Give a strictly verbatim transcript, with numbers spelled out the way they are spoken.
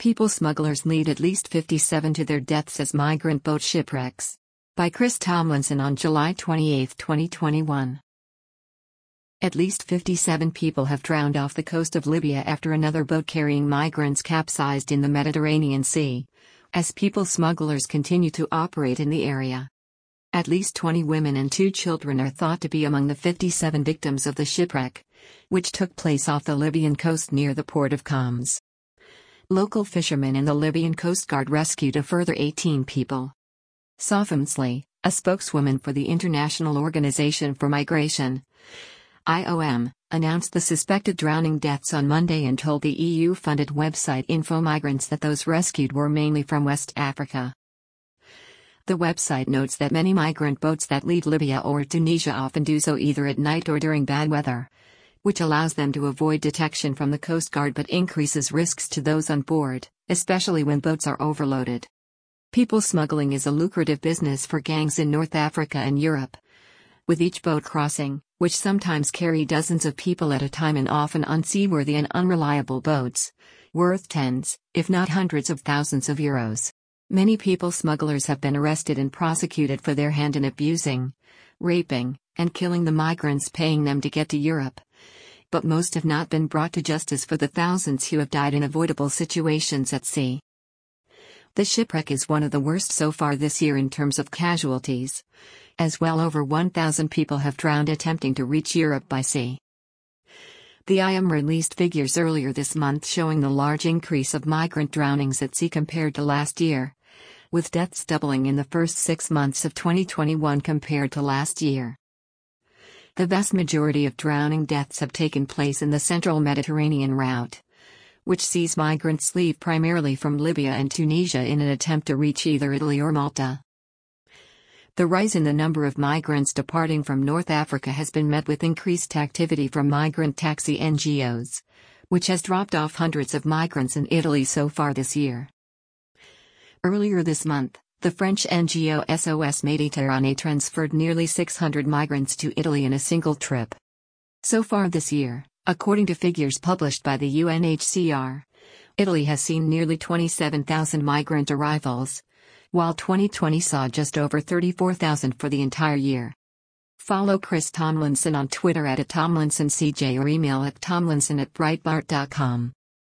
People smugglers lead at least fifty-seven to their deaths as migrant boat shipwrecks. By Chris Tomlinson on July twenty-eighth, twenty twenty-one. At least fifty-seven people have drowned off the coast of Libya after another boat carrying migrants capsized in the Mediterranean Sea, as people smugglers continue to operate in the area. At least twenty women and two children are thought to be among the fifty-seven victims of the shipwreck, which took place off the Libyan coast near the port of Coms. Local fishermen and the Libyan Coast Guard rescued a further eighteen people. Safa Msli, a spokeswoman for the International Organization for Migration, I O M, announced the suspected drowning deaths on Monday and told the E U-funded website InfoMigrants that those rescued were mainly from West Africa. The website notes that many migrant boats that leave Libya or Tunisia often do so either at night or during bad weather, which allows them to avoid detection from the Coast Guard but increases risks to those on board, especially when boats are overloaded. People smuggling is a lucrative business for gangs in North Africa and Europe, with each boat crossing, which sometimes carry dozens of people at a time and often unseaworthy and unreliable boats, worth tens, if not hundreds of thousands of euros. Many people smugglers have been arrested and prosecuted for their hand in abusing, raping, and killing the migrants paying them to get to Europe. But most have not been brought to justice for the thousands who have died in avoidable situations at sea. The shipwreck is one of the worst so far this year in terms of casualties, as well over one thousand people have drowned attempting to reach Europe by sea. The I O M released figures earlier this month showing the large increase of migrant drownings at sea compared to last year, with deaths doubling in the first six months of twenty twenty-one compared to last year. The vast majority of drowning deaths have taken place in the central Mediterranean route, which sees migrants leave primarily from Libya and Tunisia in an attempt to reach either Italy or Malta. The rise in the number of migrants departing from North Africa has been met with increased activity from migrant taxi N G Os, which has dropped off hundreds of migrants in Italy so far this year. Earlier this month, the French N G O S O S Méditerranée transferred nearly six hundred migrants to Italy in a single trip. So far this year, according to figures published by the U N H C R, Italy has seen nearly twenty-seven thousand migrant arrivals, while twenty twenty saw just over thirty-four thousand for the entire year. Follow Chris Tomlinson on Twitter at Tomlinson C J or email at tomlinson at breitbart dot com.